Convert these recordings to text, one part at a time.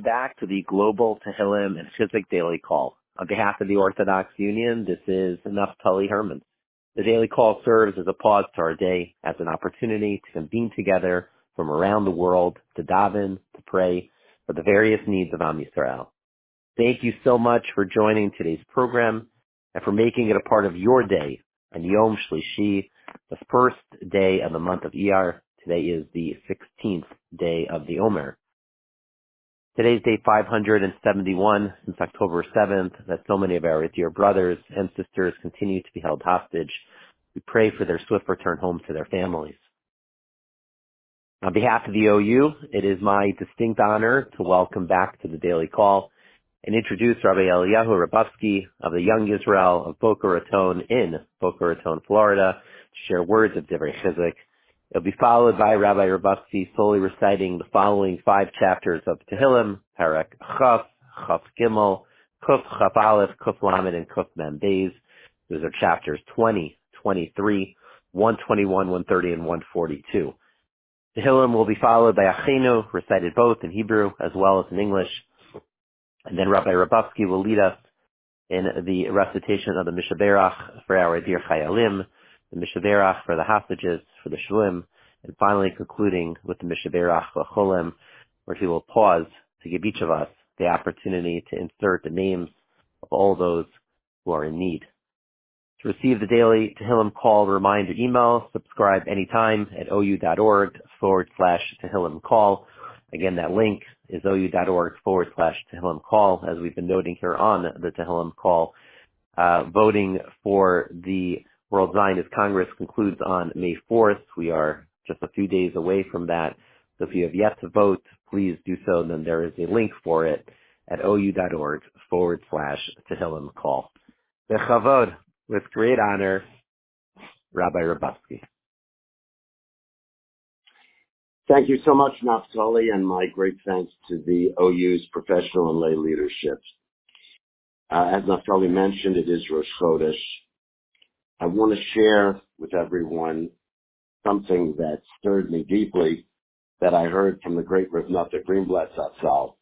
welcome back to the Global Tehillim and Chizuk Daily Call. On behalf of the Orthodox Union, this is Naftali Herman. The Daily Call serves as a pause to our day, as an opportunity to convene together from around the world to daven, to pray for the various needs of Am Yisrael. Thank you so much for joining today's program and for making it a part of your day on Yom Shlishi, the first day of the month of Iyar. Today is the 16th day of the Omer. Today's day 571 since October 7th, that so many of our dear brothers and sisters continue to be held hostage. We pray for their swift return home to their families. On behalf of the OU, it is my distinct honor to welcome back to the Daily Call and introduce Rabbi Eliyahu Rabovsky of the Young Israel of Boca Raton in Boca Raton, Florida, to share words of Divrei Chizuk. It'll be followed by Rabbi Rabovsky solely reciting the following 5 chapters of Tehillim, Parak Chaf, Chaf Gimel, Kuf Chaf Aleph, Kuf Lamed, and Kuf Mem Beis. Those are chapters 20, 23, 121, 130, and 142. Tehillim will be followed by Achenu, recited both in Hebrew as well as in English. And then Rabbi Rabovsky will lead us in the recitation of the Mishaberach for our dear Chayalim, the Mishaberach for the hostages, for the Shulim, and finally concluding with the Mishaberach L'Cholem, where he will pause to give each of us the opportunity to insert the names of all those who are in need. To receive the daily Tehillim Call reminder email, subscribe anytime at ou.org/Tehillim Call. Again, that link is ou.org/Tehillim Call, as we've been noting here on the Tehillim Call. Voting for the World Zionist Congress concludes on May 4th. We are just a few days away from that. So if you have yet to vote, please do so. Then there is a link for it at ou.org/Tehillim Call. Bechavod, with great honor, Rabbi Rabovsky. Thank you so much, Naftali, and my great thanks to the OU's professional and lay leadership. As Naftali mentioned, it is Rosh Chodesh. I want to share with everyone something that stirred me deeply that I heard from the great Rav Nata Greenblatt Zatzal.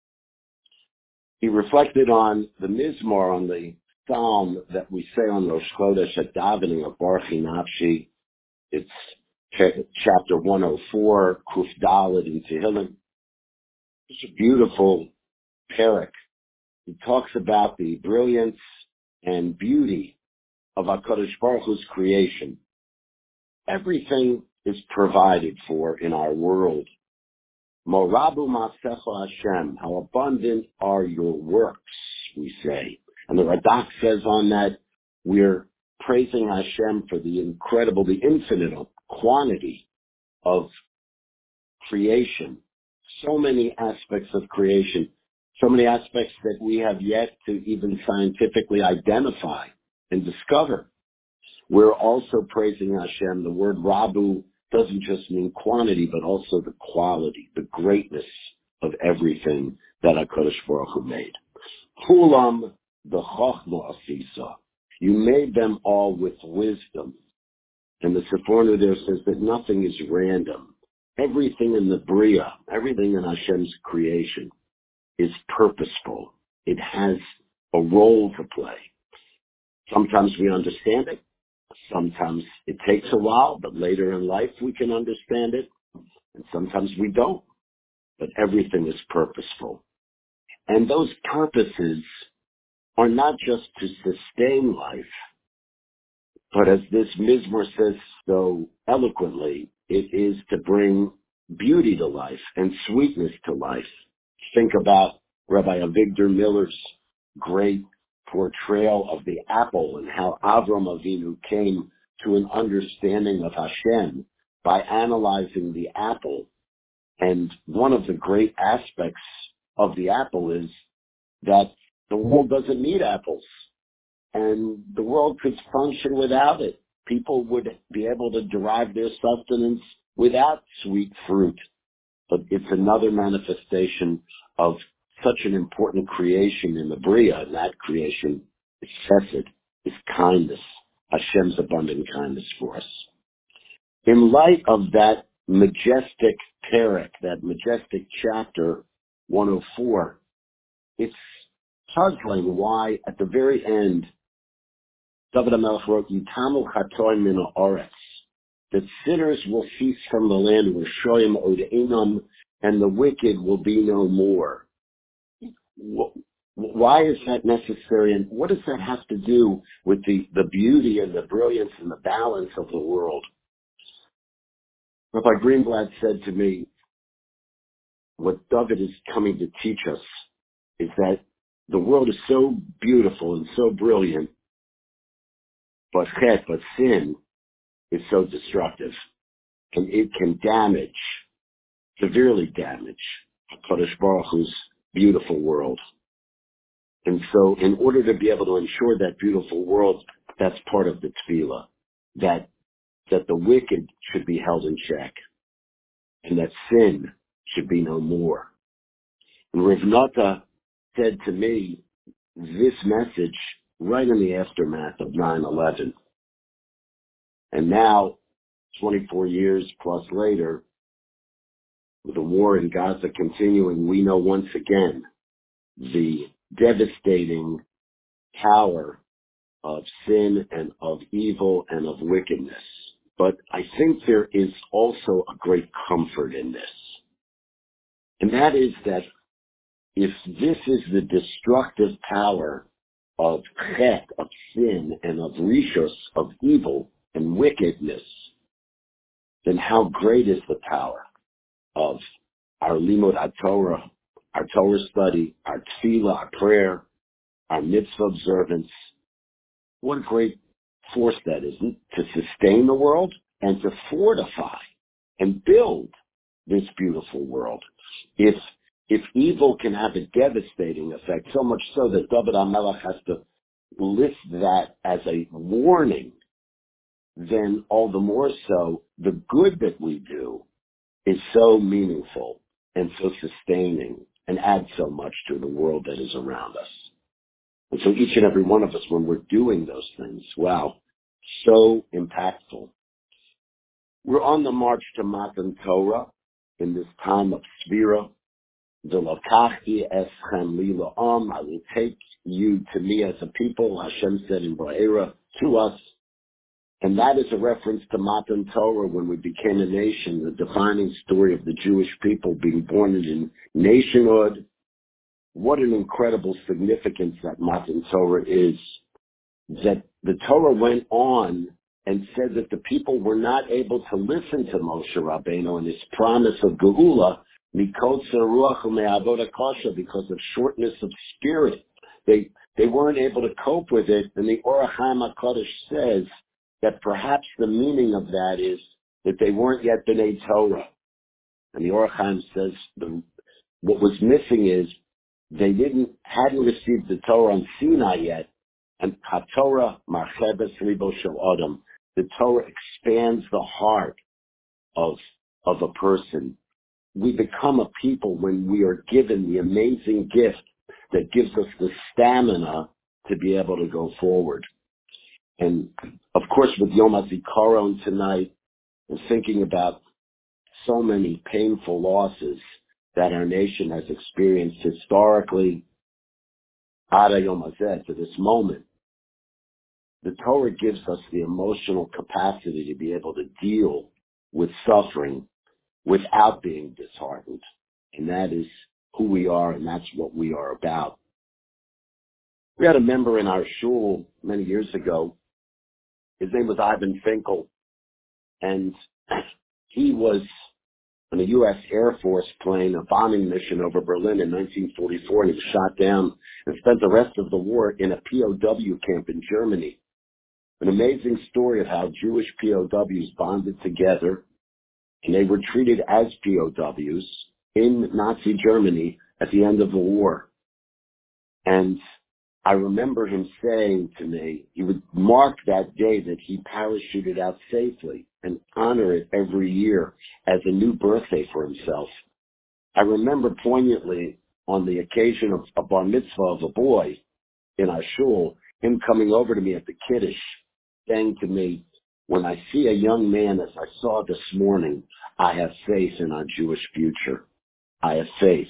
He reflected on the Mizmor, on the psalm that we say on Rosh Chodesh at davening of Baruchi Nafshi. It's chapter 104, Kuf Daled in Tehillim. It's a beautiful parak. He talks about the brilliance and beauty of HaKadosh Baruch Hu's creation. Everything is provided for in our world. Morabu Masecha Hashem, how abundant are your works, we say. And the Radak says on that, we're praising Hashem for the incredible, the infinite quantity of creation. So many aspects of creation, so many aspects that we have yet to even scientifically identify and discover. We're also praising Hashem. The word Rabu doesn't just mean quantity, but also the quality, the greatness of everything that HaKadosh Baruch Hu made. Kulam b'chochma asisa. You made them all with wisdom. And the Seforno there says that nothing is random. Everything in the Bria, everything in Hashem's creation is purposeful. It has a role to play. Sometimes we understand it. Sometimes it takes a while, but later in life we can understand it. And sometimes we don't. But everything is purposeful. And those purposes are not just to sustain life, but as this Mizmor says so eloquently, it is to bring beauty to life and sweetness to life. Think about Rabbi Avigdor Miller's great portrayal of the apple and how Avram Avinu came to an understanding of Hashem by analyzing the apple. And one of the great aspects of the apple is that the world doesn't need apples, and the world could function without it. People would be able to derive their sustenance without sweet fruit. But it's another manifestation of such an important creation in the Bria, and that creation is chesed, is kindness, Hashem's abundant kindness for us. In light of that majestic parak, that majestic chapter 104. It's puzzling why at the very end, David HaMelech wrote, Yitamu chatoim min haaretz, that sinners will cease from the land, Rishoyim od einam, and the wicked will be no more. Why is that necessary, and what does that have to do with the beauty and the brilliance and the balance of the world? Rabbi Greenblatt said to me, what David is coming to teach us is that the world is so beautiful and so brilliant, but sin is so destructive, and it can severely damage HaKadosh Baruch Hu's beautiful world. And so in order to be able to ensure that beautiful world, that's part of the tefillah, that the wicked should be held in check, and that sin should be no more. And Rav Nata said to me this message right in the aftermath of 9/11. And now, 24 years plus later, with the war in Gaza continuing, we know once again the devastating power of sin and of evil and of wickedness. But I think there is also a great comfort in this. And that is that if this is the destructive power of chet, of sin, and of rishos, of evil and wickedness, then how great is the power of our limud Torah, our Torah study, our tefillah, our prayer, our mitzvah observance. What a great force that is to sustain the world and to fortify and build this beautiful world. If evil can have a devastating effect, so much so that David HaMelech has to list that as a warning, then all the more so, the good that we do is so meaningful and so sustaining and adds so much to the world that is around us. And so each and every one of us, when we're doing those things, wow, so impactful. We're on the march to Matan Torah in this time of Svirah. V'lokachti eschem li la'am, I will take you to me as a people, Hashem said in Va'era, to us. And that is a reference to Matan Torah, when we became a nation, the defining story of the Jewish people being born in nationhood. What an incredible significance that Matan Torah is. That the Torah went on and said that the people were not able to listen to Moshe Rabbeinu and his promise of Geula because of shortness of spirit. They weren't able to cope with it, and the Orach Chaim HaKadosh says that perhaps the meaning of that is that they weren't yet B'nai Torah. And the Orach Chaim says what was missing is they hadn't received the Torah on Sinai yet, and HaTorah marchebes libo shel adam. The Torah expands the heart of a person. We become a people when we are given the amazing gift that gives us the stamina to be able to go forward. And of course, with Yom HaZikaron tonight, and thinking about so many painful losses that our nation has experienced historically, Ada Yom HaZeh, to this moment, the Torah gives us the emotional capacity to be able to deal with suffering without being disheartened. And that is who we are, and that's what we are about. We had a member in our shul many years ago. His name was Ivan Finkel, and he was on a U.S. Air Force plane, a bombing mission over Berlin in 1944, and he was shot down and spent the rest of the war in a POW camp in Germany. An amazing story of how Jewish POWs bonded together, and they were treated as POWs in Nazi Germany at the end of the war. And I remember him saying to me, he would mark that day that he parachuted out safely and honor it every year as a new birthday for himself. I remember poignantly on the occasion of a bar mitzvah of a boy in our shul, him coming over to me at the Kiddush, saying to me, when I see a young man as I saw this morning, I have faith in our Jewish future. I have faith.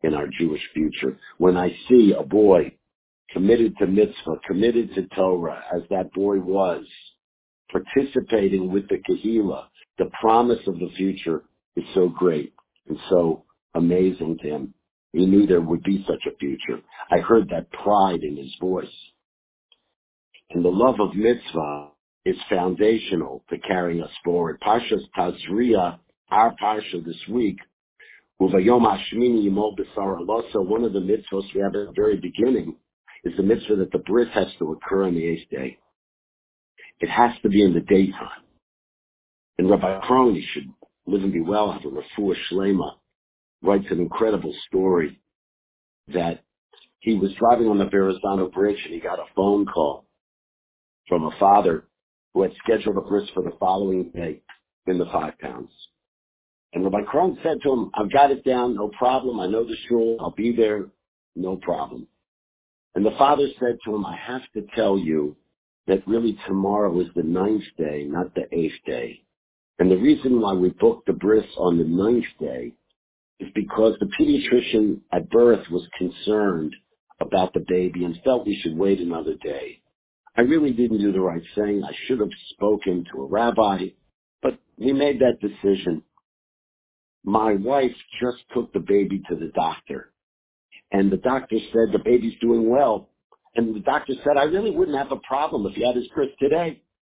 in our Jewish future. When I see a boy committed to mitzvah, committed to Torah, as that boy was, participating with the Kehillah, the promise of the future is so great and so amazing to him. He knew there would be such a future. I heard that pride in his voice. And the love of mitzvah is foundational to carrying us forward. Parshas Tazria, our parsha this week, Uvayom Hashmini Yimol B'Sar Alosa, one of the mitzvahs we have at the very beginning is the mitzvah that the bris has to occur on the 8th day. It has to be in the daytime. And Rabbi Krohn, he should live and be well, have a refuah shlema, writes an incredible story that he was driving on the Verrazano Bridge and he got a phone call from a father who had scheduled a bris for the following day in the 5 pounds. And Rabbi Krohn said to him, I've got it down, no problem. I know the shul. I'll be there, no problem. And the father said to him, I have to tell you that really tomorrow is the 9th day, not the 8th day. And the reason why we booked the bris on the 9th day is because the pediatrician at birth was concerned about the baby and felt we should wait another day. I really didn't do the right thing. I should have spoken to a rabbi, but we made that decision. My wife just took the baby to the doctor, and the doctor said the baby's doing well. And the doctor said, I really wouldn't have a problem if he had his bris today.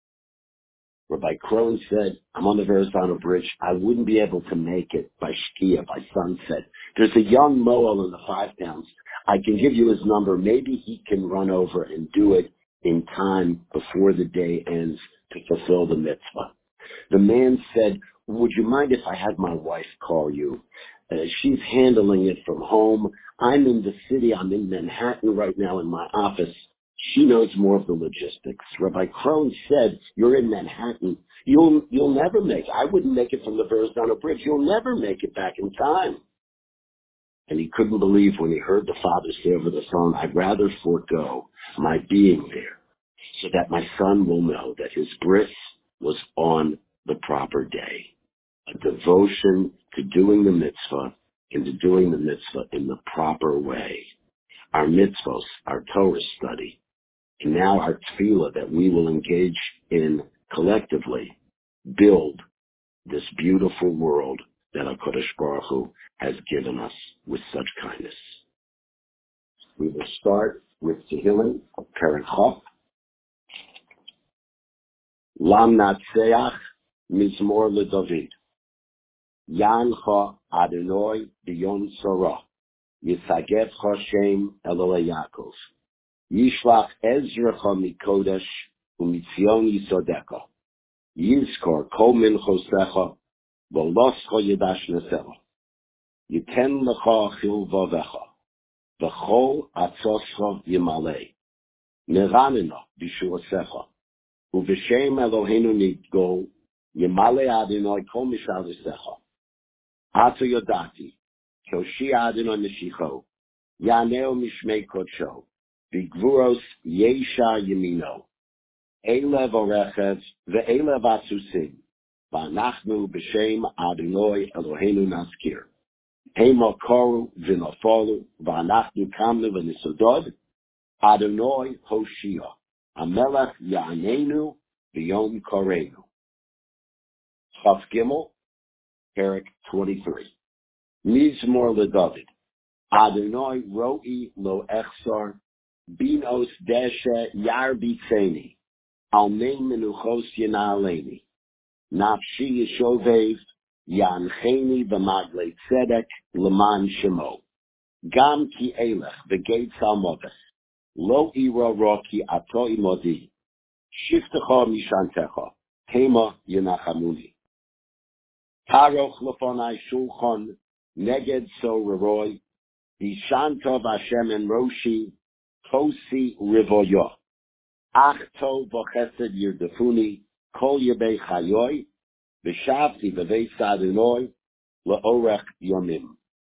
Rabbi Krohn said, I'm on the Verrazano Bridge. I wouldn't be able to make it by Shkia, by sunset. There's a young Moel in the 5 pounds. I can give you his number. Maybe he can run over and do it in time before the day ends to fulfill the mitzvah. The man said, would you mind if I had my wife call you? She's handling it from home. I'm in the city. I'm in Manhattan right now in my office. She knows more of the logistics. Rabbi Krohn said, you're in Manhattan. You'll never make it. I wouldn't make it from the Verrazano Bridge. You'll never make it back in time. And he couldn't believe when he heard the father say over the phone, I'd rather forego my being there so that my son will know that his bris was on the proper day. A devotion to doing the mitzvah and to doing the mitzvah in the proper way. Our mitzvahs, our Torah study, and now our tefillah that we will engage in collectively build this beautiful world that HaKadosh Baruch Hu has given us with such kindness. We will start with Tehillim, Perek Chof. Lam Natseach Mizmor LeDavid. Yancha Adonai B'Yom Tzara. Yisagevcha Shem Elolei Yaakov. Yishlach Ezracha Mikodesh Umitzion Yisodeka. Yizkor Kol Minchosecha V'loscha Yedash Nesecha. Yiten Lecha Chil Vavecha. V'chol Atzoscha Yimalei. Neranena B'shuasecha. U'v'shem Eloheinu Nidgol Yimalei Adonai Kol Mishalisecha. Ato Yodati Koshi Adonai Neshicho Yaneo Mishmei Kodsho Bigvuros Yesha Yemino Elev Orechev Ve'elev Asusim V'anachnu B'Shem Adonai Eloheinu Naskir Hema Koru V'Nafolu V'anachnu Kamnu V'Nisodod Adonai Hoshia Amelech Ya'anenu V'Yom Korenu. Chaf Gimel Perek 23. Mizmor LeDavid. Adonai Ro'i Lo Echsar Binos Deshe Yar Bitzeni Almei Menuchos Yena'aleni Nafshi Yeshovev Yancheni B'Maglei Tzedek L'man Shemo Gam Ki Elech V'Geit Salmoves Lo Ira Roki Ato Imodi Shiftecha Mishantecha Tema Yenachamuni Taroch Lefonai Shulchan Neged Sororoi Vishantov Hashem en Roshi Kosi Rivoyo Ach Tov V'Chesed Yirdefuni Kol Yebei Chayoy V'Shavti V'Vei Sadunoi L'Orech Yomim.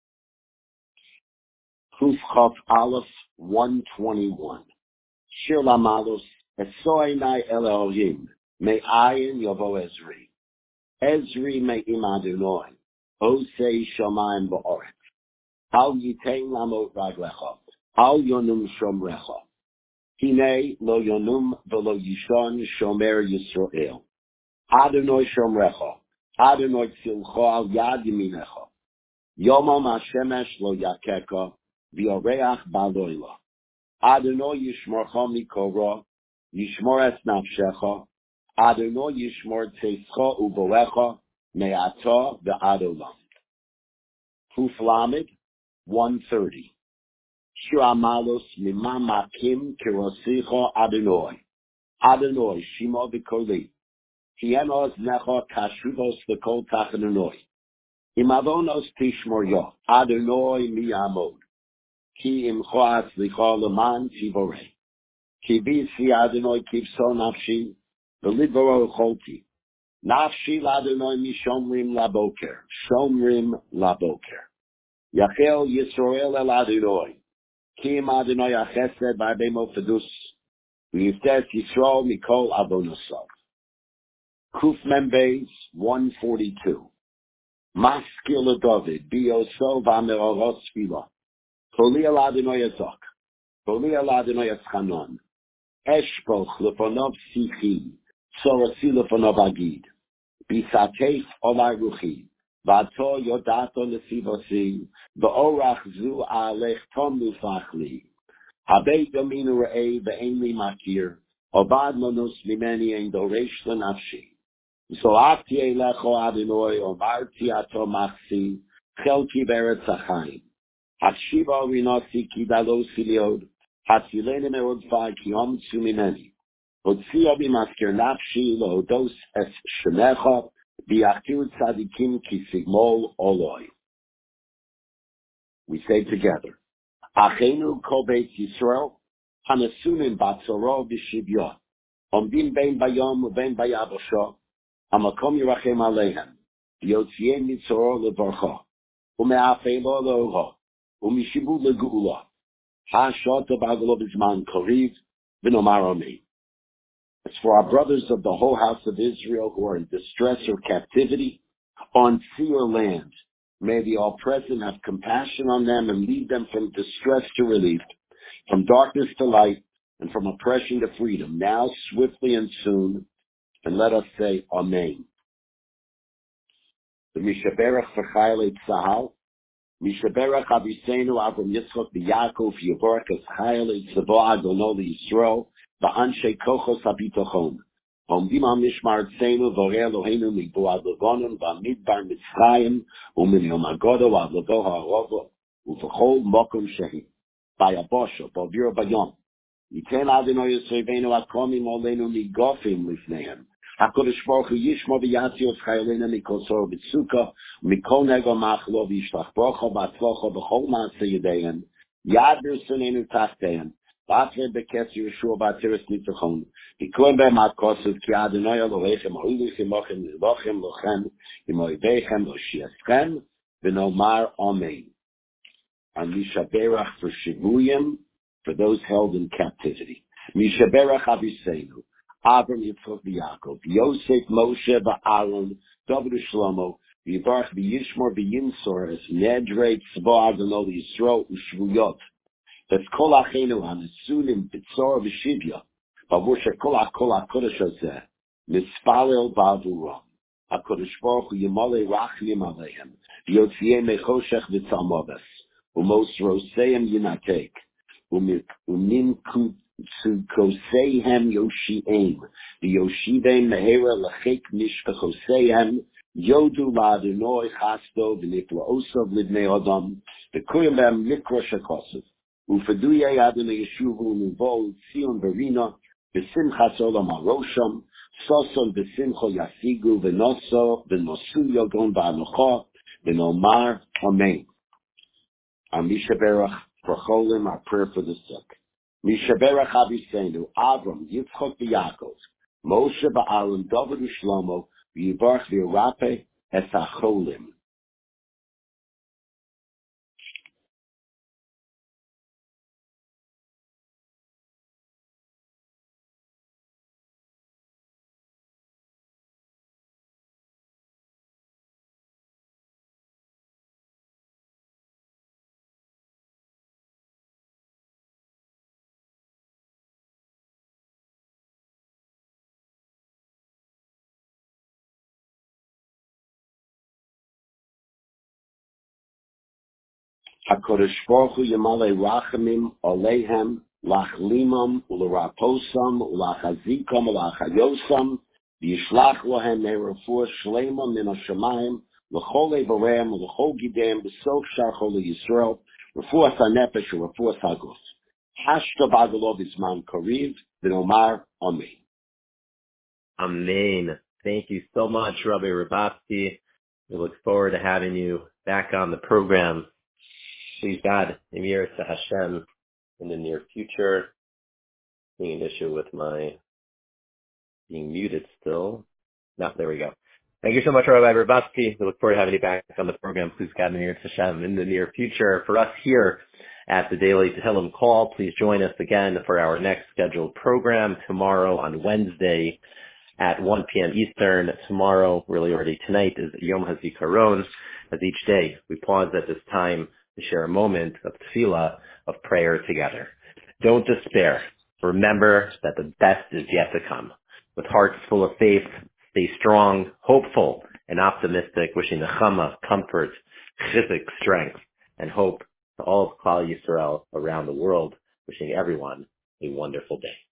Kuf Chaf Aleph 121. Shir Lamalos Esoi Nai Elohim Me'ayin Yovo Ezri Ezri Me'im Adonai Osei Shamayim Ba'oret Al yitain lamot raglecha. Al yonum shomrecha. Hine lo yonum velo yishon shomer Yisrael. Adonai shomrecha. Adonai tzilcha al yad yeminecha. Yomam hashemesh lo yakeka. V'oreach baloila. Adonai yishmorcha mikora. Yishmor es nafshecha. Adonai yishmor tzeischa ubolecha. Me'ata ve'adolam. Proof Lamed 130. Shira malos mimamakim kirosicha Adonai. Adonai shima v'koli. Hienos necha kashuvos v'kol tachanonoi. Imavonos tishmor yo. Adonai miyamod. Ki imcha atzlicha leman tivorei. Ki bisi Adonai kivso nafshi. V'lidvoro cholti. Nafshi l'Adonai mishomrim laboker. Shomrim laboker. Yachel Yisrael el Adonai. Kim Adonai achesed v'abemo fedus. V'yiftes Yisrael mikol avonosav. Kuf Membeis 142. Maskil David biyoso v'ameroros tefila. Koli el Adonai ezok. Koli el Adonai eschanon. Eshpoch lefonov sichi. Sorasi lefonov agid. Bisatef olai ruchi. Vato yodato lesivosi. V'orach zu alech tom lufachli. Habeit yominu re'ei ve'en li makir. Obad monos mimeni en doresh lenafshi. Zo'ati elecho Adonai omarti ato machsi. Chelki beretz achayim. Hakshiva rinasi kidalo siliod. Hatzilene merodfai ki omtsu mimeni. Hotzia bimaskir nafshi lohodos es shemecha. Biachir tzadikim ki sigmol oloi. We say together. Achenu kol beit Yisrael, hanasunim batzoro v'shivyon, omdim bein bayom ubein bayabosho, hamakom yirachem aleihem, v'yotziem mitzoro levarcha, ume'afeilo le'oho, u'mishibu le'geula, ha'shota b'agolo b'zman koriv, v'nomar amen. As for our brothers of the whole house of Israel who are in distress or captivity, on sea or land, may the All-Present have compassion on them and lead them from distress to relief, from darkness to light, and from oppression to freedom, now, swiftly, and soon. And let us say, Amen. The Mishaberach for Chayalei Tzahal, Mishaberach Aviseinu Avram Yitzchok B'Yakov Yevorach Es Chayalei Tzavo Adono Yisrael V'Anshe Kochos HaBitochon. Omdim HaMishmar Tzenu Vorei Eloheinu Mibu Ad Levonon V'Amidbar Mitzrayim U'min Yom Hagodo Ad Levo HaRovo U'V'chol Mokom Shehi Bayabosho B'Aviro Bayom Yiten Adonai Yisreveinu Akomim Oleinu Migofim Lifnehem HaKodesh Baruch Hu Yishmo V'Yatzios Chayolena Mikol Sor B'Tzuka Mikol Nego Machlo V'Yishlach Brocho B'Atzlocho B'Chol Maaseh Yedehem Yad B'Rsunenu Tachtehem Batre B'Ketz Yeshua B'Atziris Nitzachon B'Koen B'Em HaKosov Ki Adonai Elohechem Ha'ulich Imochem Nilochem Lochem Imoivechem Loshiaschem V'Nomar Amen. And Mishaberach for Shivuyim, for those held in captivity. Mishaberach Aviseinu, Avram Yitzchok V'Yakov, Yosef Moshe V'Aaron, David Shlomo, V'Yivarach V'Yishmor V'Yinsor, Es Nedrei Tzvo Adonai Yisrael U'Shvuyot, Es Kol Achenu HaNesunim B'Tzor V'Shivya, Bavur Shekol HaKol HaKodesh Hazeh, Mispalel Ba'avuram, HaKodesh Baruch Hu Yimolei Rachmim Aleihem, V'Yotziei Mechoshech V'Tzalmoves, Umos Roseim Yinatek, Umin Koseihem Yoshiem, the Yoshivim Mehera Lachek Nishkachoseihem, Yodu Ladonoi Chasto, V'Nifla Osov Lidnei Adam, the Kuyabem Mikra Shekosov, Ufaduye Adonai Yeshuvu Nuvo, Tzion Verina, V'Simchas Olam HaRosham, Soson V'Simcho Yasigu, V'Noso, V'Nosu Yogon V'Anocha, V'Nomar Amen. And Mishaberach for Cholim, our prayer for the sick. Mishaberach Aviseinu, Avram, Yitzchok V'Yakov, Moshe Ba'aron, David U'Shlomo, V'Yivarach V'Yirape, Es HaCholim. HaKadosh Baruch Hu Yamalei Rachamim Oleihem Lachlimam Ularaposam Ulachazikam Ulachayosam Yishlach Lohem Merefuah Shlema Min HaShamayim L'chol Evareim L'chol Gidem B'sof Shachol Yisrael Refuah HaNefesh Refuah HaGuf Hashta B'Agalov Izman Kariv V'Nomar Amen. Amen. Thank you so much, Rabbi Rabowski. We look forward to having you back on the program. Please God, Emir to Hashem in the near future. Being an issue with my being muted still. No, there we go. Thank you so much, Rabbi Rabowski. We look forward to having you back on the program. Please God, Emir to Hashem in the near future. For us here at the Daily Tehillim Call, please join us again for our next scheduled program tomorrow on Wednesday at 1 p.m. Eastern. Tomorrow, really already tonight, is Yom HaZikaron. As each day, we pause at this time to share a moment of tefillah, of prayer together. Don't despair. Remember that the best is yet to come. With hearts full of faith, stay strong, hopeful, and optimistic, wishing nechama, comfort, chizik, strength, and hope to all of Klal Yisrael around the world, wishing everyone a wonderful day.